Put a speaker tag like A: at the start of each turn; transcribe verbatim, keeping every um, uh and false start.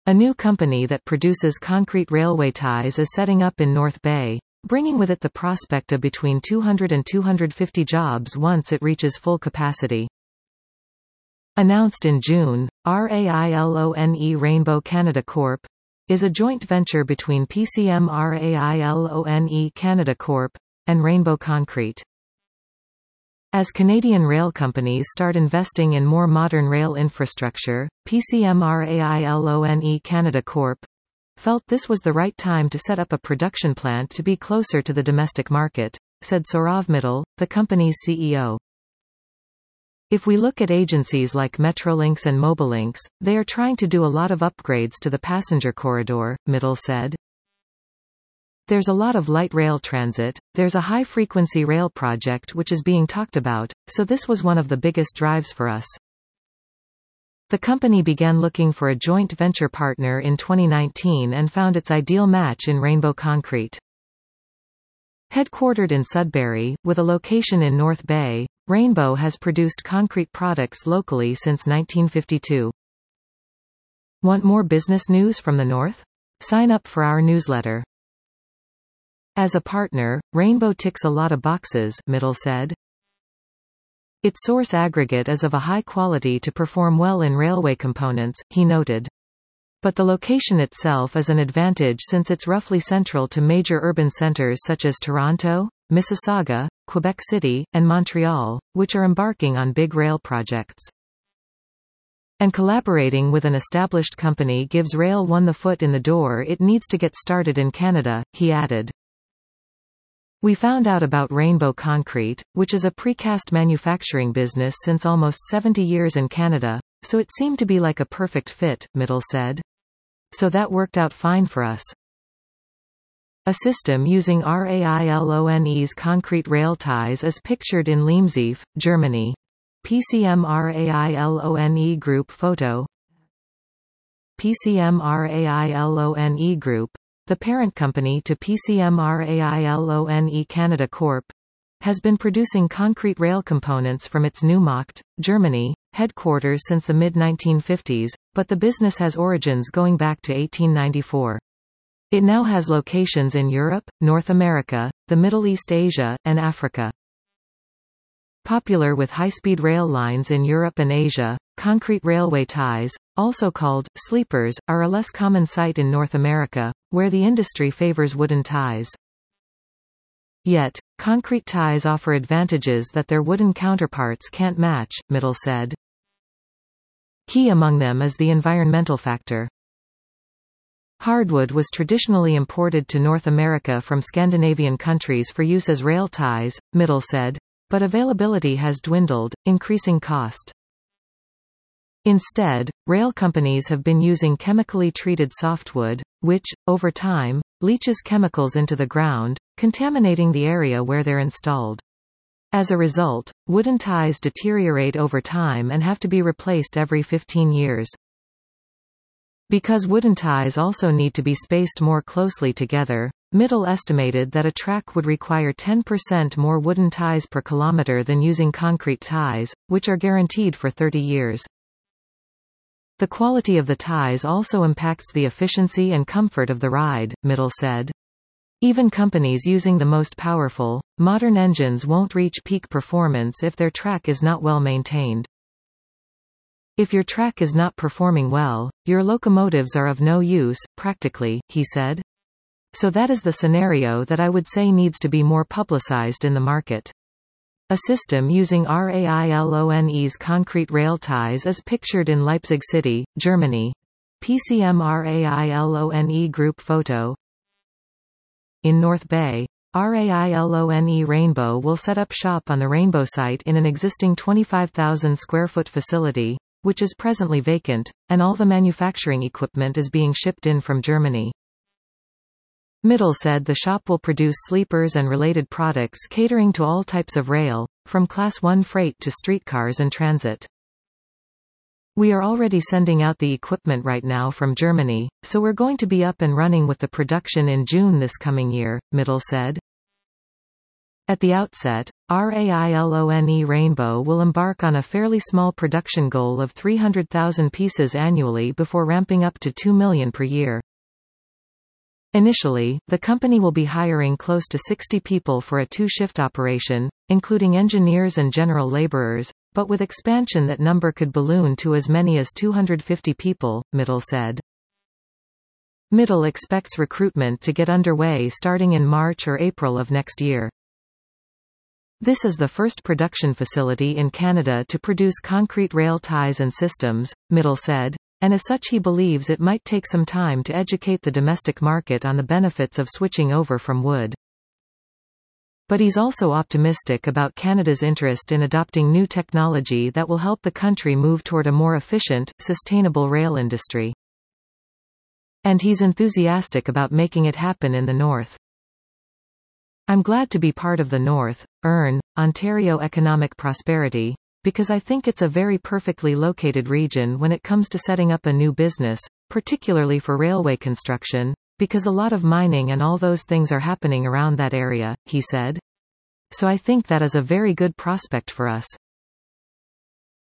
A: A new company that produces concrete railway ties is setting up in North Bay, bringing with it the prospect of between two hundred and two hundred fifty jobs once it reaches full capacity. Announced in June, RAILONE Rainbow Canada Corp is a joint venture between P C M RAILONE Canada Corp and Rainbow Concrete. As Canadian rail companies start investing in more modern rail infrastructure, P C M RAILONE Canada Corp felt this was the right time to set up a production plant to be closer to the domestic market, said Saurav Mittal, the company's C E O. If we look at agencies like Metrolinx and Mobilinx, they are trying to do a lot of upgrades to the passenger corridor, Mittal said. There's a lot of light rail transit, there's a high-frequency rail project which is being talked about, so this was one of the biggest drives for us. The company began looking for a joint venture partner in twenty nineteen and found its ideal match in Rainbow Concrete. Headquartered in Sudbury, with a location in North Bay, Rainbow has produced concrete products locally since nineteen fifty-two. Want more business news from the North? Sign up for our newsletter. As a partner, Rainbow ticks a lot of boxes, Mittal said. Its source aggregate is of a high quality to perform well in railway components, he noted. But the location itself is an advantage since it's roughly central to major urban centers such as Toronto, Mississauga, Quebec City, and Montreal, which are embarking on big rail projects. And collaborating with an established company gives Rail One the foot in the door it needs to get started in Canada, he added. We found out about Rainbow Concrete, which is a precast manufacturing business since almost seventy years in Canada, so it seemed to be like a perfect fit, Mittal said. So that worked out fine for us. A system using RAILONE's concrete rail ties is pictured in Leimsief, Germany. P C M RAILONE Group photo. P C M RAILONE Group, the parent company to P C M RAILONE Canada Corp, has been producing concrete rail components from its Neumarkt, Germany, headquarters since the mid nineteen fifties, but the business has origins going back to eighteen ninety-four. It now has locations in Europe, North America, the Middle East, Asia, and Africa. Popular with high-speed rail lines in Europe and Asia, concrete railway ties, also called sleepers, are a less common sight in North America, where the industry favors wooden ties. Yet, concrete ties offer advantages that their wooden counterparts can't match, Mittal said. Key among them is the environmental factor. Hardwood was traditionally imported to North America from Scandinavian countries for use as rail ties, Mittal said, but availability has dwindled, increasing cost. Instead, rail companies have been using chemically treated softwood, which, over time, leaches chemicals into the ground, contaminating the area where they're installed. As a result, wooden ties deteriorate over time and have to be replaced every fifteen years. Because wooden ties also need to be spaced more closely together, Mittal estimated that a track would require ten percent more wooden ties per kilometer than using concrete ties, which are guaranteed for thirty years. The quality of the ties also impacts the efficiency and comfort of the ride, Mittal said. Even companies using the most powerful, modern engines won't reach peak performance if their track is not well maintained. If your track is not performing well, your locomotives are of no use, practically, he said. So that is the scenario that I would say needs to be more publicized in the market. A system using RAILONE's concrete rail ties is pictured in Leipzig City, Germany. P C M RAILONE Group photo. In North Bay, RAILONE Rainbow will set up shop on the Rainbow site in an existing twenty-five thousand square foot facility, which is presently vacant, and all the manufacturing equipment is being shipped in from Germany. Mittal said the shop will produce sleepers and related products catering to all types of rail, from Class one freight to streetcars and transit. We are already sending out the equipment right now from Germany, so we're going to be up and running with the production in June this coming year, Mittal said. At the outset, RAILONE Rainbow will embark on a fairly small production goal of three hundred thousand pieces annually before ramping up to two million per year. Initially, the company will be hiring close to sixty people for a two-shift operation, including engineers and general laborers, but with expansion that number could balloon to as many as two hundred fifty people, Mittal said. Mittal expects recruitment to get underway starting in March or April of next year. This is the first production facility in Canada to produce concrete rail ties and systems, Mittal said, and as such he believes it might take some time to educate the domestic market on the benefits of switching over from wood. But he's also optimistic about Canada's interest in adopting new technology that will help the country move toward a more efficient, sustainable rail industry. And he's enthusiastic about making it happen in the North. I'm glad to be part of the North, E R N, Ontario Economic Prosperity, because I think it's a very perfectly located region when it comes to setting up a new business, particularly for railway construction, because a lot of mining and all those things are happening around that area, he said. So I think that is a very good prospect for us.